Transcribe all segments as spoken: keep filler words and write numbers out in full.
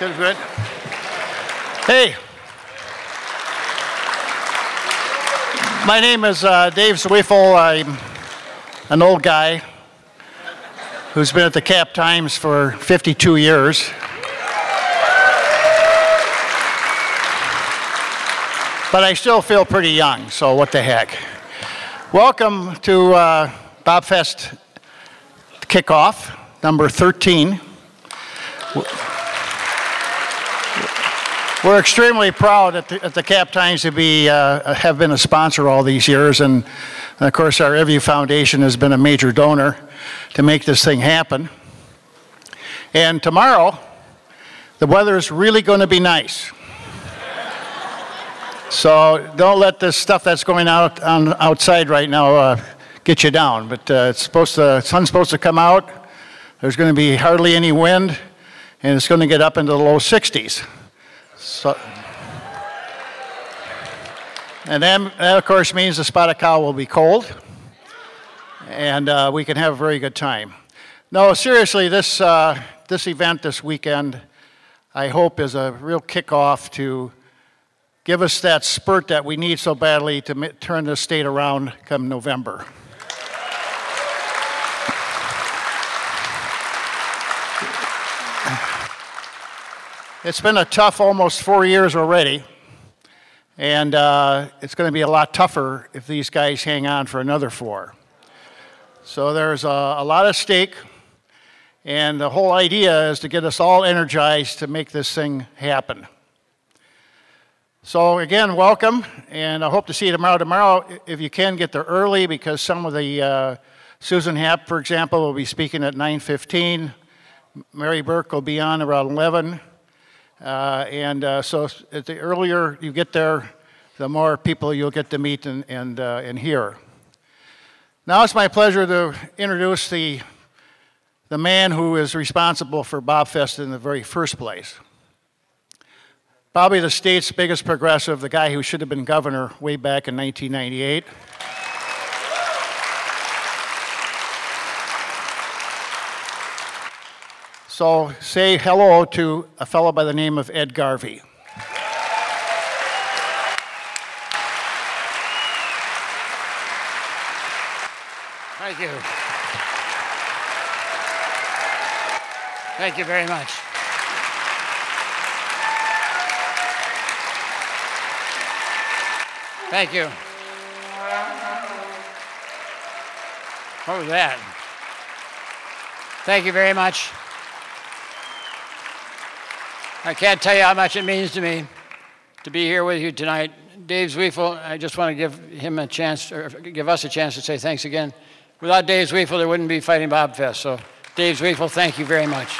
Good, good. Hey. My name is uh, Dave Zwiefel. I'm an old guy who's been at the Cap Times for fifty-two years. But I still feel pretty young, so what the heck. Welcome to uh, BobFest kickoff, number thirteen. We're extremely proud at the, at the Cap Times to be, uh, have been a sponsor all these years, and, and of course our Evvie Foundation has been a major donor to make this thing happen. And tomorrow, the weather is really going to be nice. So don't let this stuff that's going out on outside right now uh, get you down. But uh, it's supposed to, the sun's supposed to come out. There's going to be hardly any wind, and it's going to get up into the low sixties. So, and then that, of course, means the spotted cow will be cold, and uh, we can have a very good time. No, seriously, this uh, this event this weekend, I hope, is a real kickoff to give us that spurt that we need so badly to m- turn this state around come November. It's been a tough almost four years already, and uh, it's going to be a lot tougher if these guys hang on for another four. So there's a, a lot at stake, and the whole idea is to get us all energized to make this thing happen. So again, welcome, and I hope to see you tomorrow. Tomorrow, if you can, get there early, because some of the, uh, Susan Happ, for example, will be speaking at nine fifteen. Mary Burke will be on around eleven. Uh, and uh, so at the earlier you get there, the more people you'll get to meet and, and, uh, and hear. Now it's my pleasure to introduce the, the man who is responsible for BobFest in the very first place. Probably the state's biggest progressive, the guy who should have been governor way back in nineteen ninety-eight. So say hello to a fellow by the name of Ed Garvey. Thank you. Thank you very much. Thank you. What was that? Thank you very much. I can't tell you how much it means to me to be here with you tonight. Dave Zwiefel, I just want to give him a chance, or give us a chance to say thanks again. Without Dave Zwiefel, there wouldn't be Fighting BobFest. So, Dave Zwiefel, thank you very much.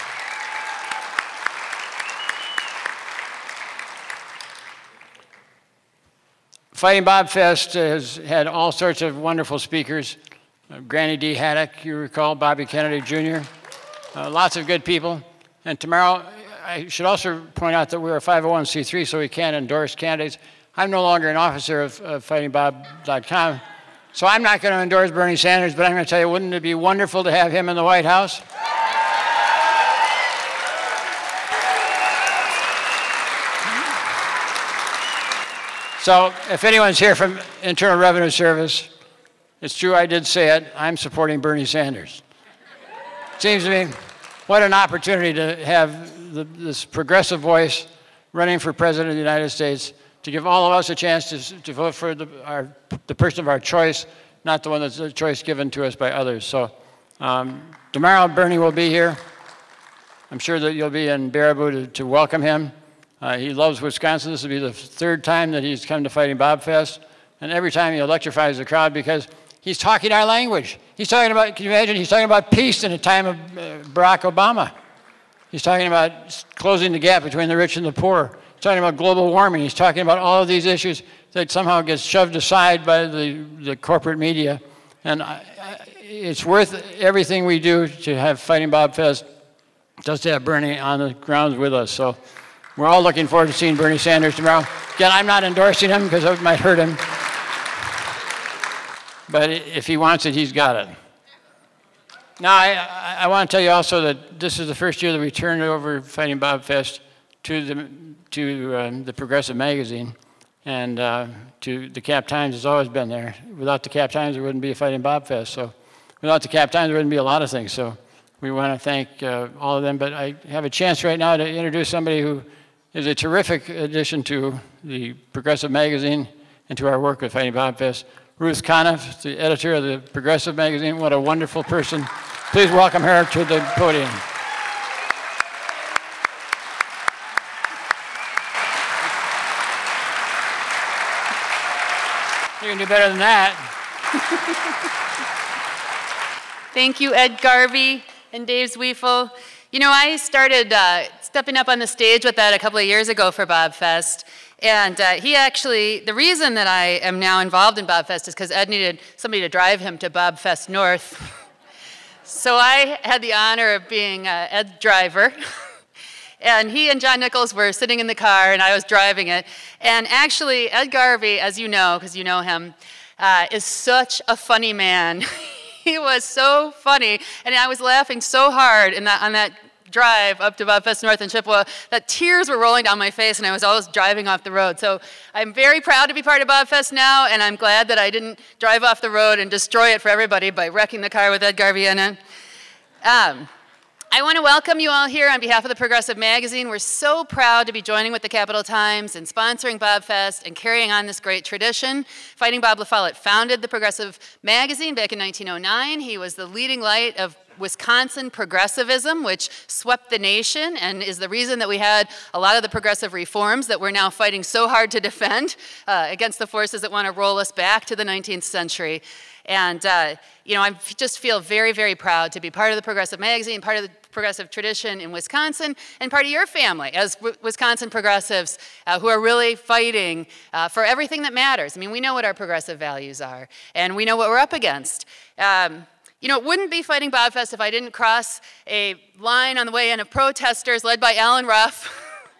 Fighting BobFest has had all sorts of wonderful speakers. Uh, Granny D. Haddock, you recall, Bobby Kennedy Junior Uh, lots of good people. And tomorrow, I should also point out that we're a five oh one c three, so we can't endorse candidates. I'm no longer an officer of, of fighting bob dot com, so I'm not going to endorse Bernie Sanders, but I'm going to tell you, wouldn't it be wonderful to have him in the White House? So if anyone's here from Internal Revenue Service, it's true, I did say it, I'm supporting Bernie Sanders. Seems to me, what an opportunity to have the, this progressive voice running for president of the United States, to give all of us a chance to, to vote for the, our, the person of our choice, not the one that's a choice given to us by others. So um, tomorrow, Bernie will be here. I'm sure that you'll be in Baraboo to, to welcome him. Uh, he loves Wisconsin. This will be the third time that he's come to Fighting BobFest. And every time he electrifies the crowd because he's talking our language. He's talking about, can you imagine, he's talking about peace in a time of uh, Barack Obama. He's talking about closing the gap between the rich and the poor. He's talking about global warming. He's talking about all of these issues that somehow get shoved aside by the, the corporate media. And I, I, it's worth everything we do to have Fighting BobFest, just to have Bernie on the grounds with us. So we're all looking forward to seeing Bernie Sanders tomorrow. Again, I'm not endorsing him because it might hurt him. But if he wants it, he's got it. Now, I, I want to tell you also that this is the first year that we turned over Fighting BobFest to the, to um, the Progressive magazine, and uh, to the Cap Times has always been there. Without the Cap Times, there wouldn't be a Fighting Bob Fest. So without the Cap Times, there wouldn't be a lot of things. So we want to thank uh, all of them. But I have a chance right now to introduce somebody who is a terrific addition to the Progressive magazine and to our work with Fighting Bob Fest. Ruth Conniff, the editor of the Progressive magazine. What a wonderful person. Please welcome her to the podium. You can do better than that. Thank you, Ed Garvey and Dave Zwiefel. You know, I started uh, stepping up on the stage with Ed a couple of years ago for Bob Fest. And uh, he actually, the reason that I am now involved in Bob Fest is because Ed needed somebody to drive him to Bob Fest North. So I had the honor of being uh, Ed's driver. And he and John Nichols were sitting in the car, and I was driving it. And actually, Ed Garvey, as you know, because you know him, uh, is such a funny man. He was so funny, and I was laughing so hard in that, on that drive up to Bob Fest North in Chippewa that tears were rolling down my face, and I was always driving off the road. So I'm very proud to be part of Bob Fest now, and I'm glad that I didn't drive off the road and destroy it for everybody by wrecking the car with Ed Garvey in it. Um, I want to welcome you all here on behalf of the Progressive Magazine. We're so proud to be joining with the Capital Times and sponsoring Bob Fest and carrying on this great tradition. Fighting Bob La Follette founded the Progressive Magazine back in nineteen oh nine. He was the leading light of Wisconsin progressivism, which swept the nation and is the reason that we had a lot of the progressive reforms that we're now fighting so hard to defend uh, against the forces that want to roll us back to the nineteenth century. And, uh, you know, I just feel very, very proud to be part of the Progressive Magazine, part of the progressive tradition in Wisconsin, and part of your family as w- Wisconsin progressives uh, who are really fighting uh, for everything that matters. I mean, we know what our progressive values are, and we know what we're up against. Um, You know, it wouldn't be Fighting Bob Fest if I didn't cross a line on the way in of protesters led by Alan Ruff.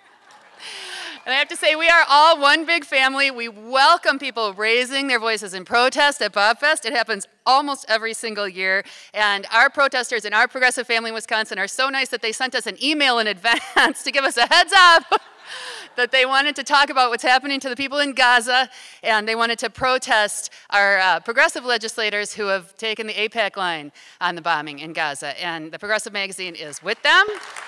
And I have to say, we are all one big family. We welcome people raising their voices in protest at Bob Fest. It happens almost every single year. And our protesters in our progressive family in Wisconsin are so nice that they sent us an email in advance to give us a heads up that they wanted to talk about what's happening to the people in Gaza, and they wanted to protest our uh, progressive legislators who have taken the AIPAC line on the bombing in Gaza. And the Progressive Magazine is with them.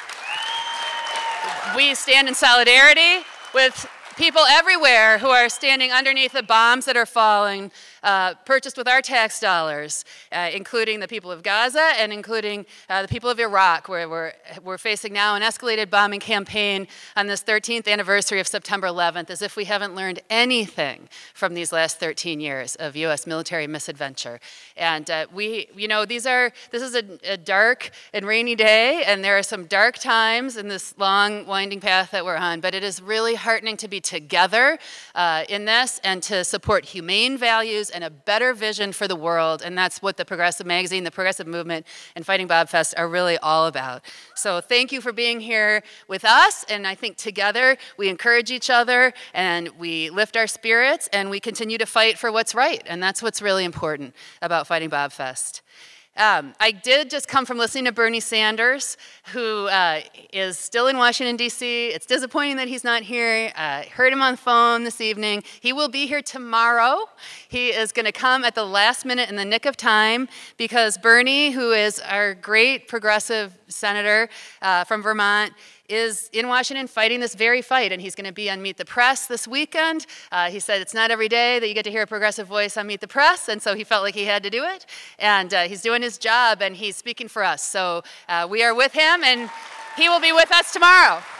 We stand in solidarity with people everywhere who are standing underneath the bombs that are falling, uh, purchased with our tax dollars, uh, including the people of Gaza and including uh, the people of Iraq, where we're, we're facing now an escalated bombing campaign on this thirteenth anniversary of September eleventh, as if we haven't learned anything from these last thirteen years of U S military misadventure. And uh, we, you know, these are, this is a, a dark and rainy day, and there are some dark times in this long, winding path that we're on, but it is really heartening to be together uh, in this and to support humane values and a better vision for the world. And that's what the Progressive Magazine, the Progressive Movement, and Fighting Bob Fest are really all about. So thank you for being here with us. And I think together we encourage each other and we lift our spirits and we continue to fight for what's right. And that's what's really important about Fighting Bob Fest. Um, I did just come from listening to Bernie Sanders, who uh, is still in Washington, D C It's disappointing that he's not here. I uh, heard him on the phone this evening. He will be here tomorrow. He is going to come at the last minute in the nick of time because Bernie, who is our great progressive senator uh, from Vermont, is in Washington fighting this very fight, and he's going to be on Meet the Press this weekend. Uh, he said it's not every day that you get to hear a progressive voice on Meet the Press, and so he felt like he had to do it. And uh, he's doing his job, and he's speaking for us. So uh, we are with him, and he will be with us tomorrow.